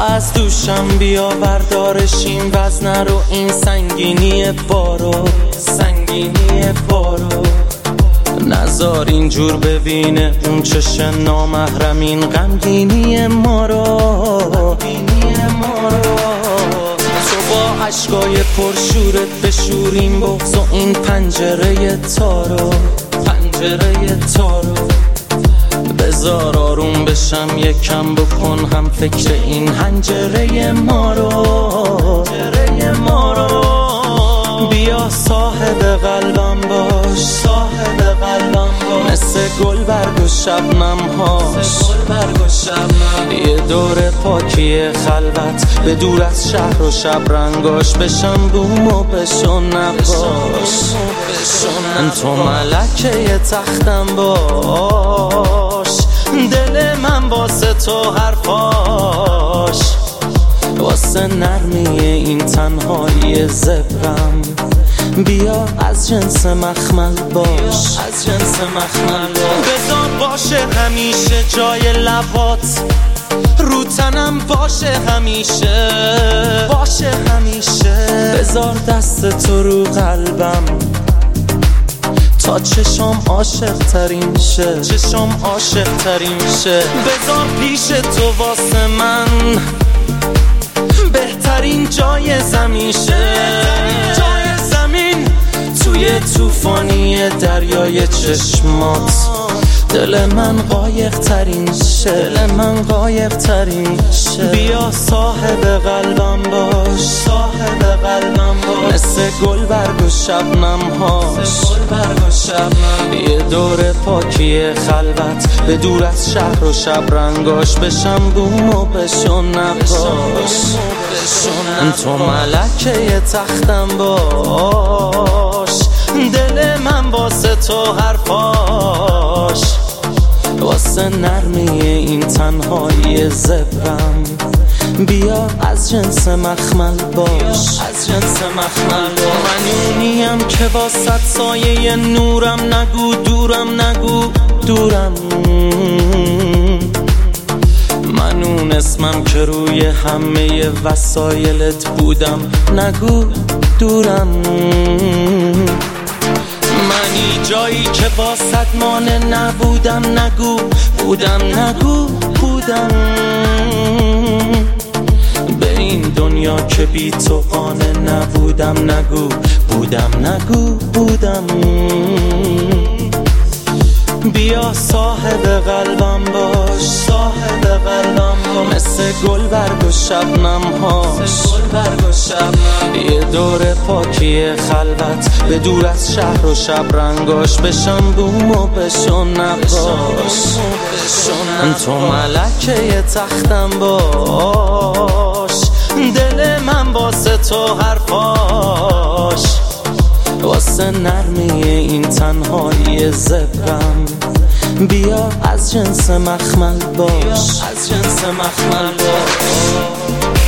از دوشم بیا بردارش این وزنه رو، این سنگینی بارو، سنگینی بارو. نذار اینجور ببینه اون چش نامحرم این غمگینی ما رو، غمگینی ما رو. تو با عشقای پرشورت بشوریم بغض و این پنجره تارو، پنجره تارو. بذار آروم بشم یکم، بکن هم فکر این حنجره ما رو، حنجره ما رو. بیا صاحب قلبم باش، صاحب قلبم باش، مثل گل برگ و شبنم هاش، یه دور پاکی خلوت به دور از شهر و شب رنگاش، بشم بوم و بشو نقاش. تو ملکه تختم باش، دل من واسه تو حرفاش، واسه نرمی این تنهایی زبرم. بیا از جنس مخمل باش، از جنس مخمل باش. بذار باشه همیشه جای لبات، رو تنم باشه همیشه، باشه همیشه. بذار دست تو رو قلبم تا چشم عاشق ترین شه، چشم عاشق ترین شه. بذار پیش تو واسه من بهترین جای زمین شه، جای زمین. توی طوفانی دریای چشمات دل من قایق ترین شه، دل من قایق ترین شه. بیا صاحب قلبم باش، صاحب قلبم باش، مثل گل برگ و شبنم هاش، برگ و شبنم. یه دور پاکی خلوت به دور از شهر و شب رنگاش، بشم بوم و بشو نقاش. تو ملکه تختم باش، دل من واسه تو حرفاش، واسه نرمی این تنهایی زبرم. بیا از جنس مخمل باش، از جنس مخمل باش. منونیم که واسه سایه نورم، نگو دورم، نگو دورم. منون اسمم که روی همه وسایلت بودم، نگو دورم. منی جایی که با صدمانه نبودم، نگو بودم، نگو بودم. به این دنیا که بی تو قانع نبودم، نگو بودم، نگو بودم. بیا صاحب قلبم باش، صاحب قلبم باش، مثل گل برگ و شبنم هاش، برگ و شبنم. یه دور پاکی خلوت به دور از شهر و شب رنگاش، بشم بوم و بشو نقاش. تو ملکه تختم باش، دل من واسه تو حرفاش، واسه نرمی این تنهایی زبرم. بیا از جنس مخمل باش، از جنس مخمل باش.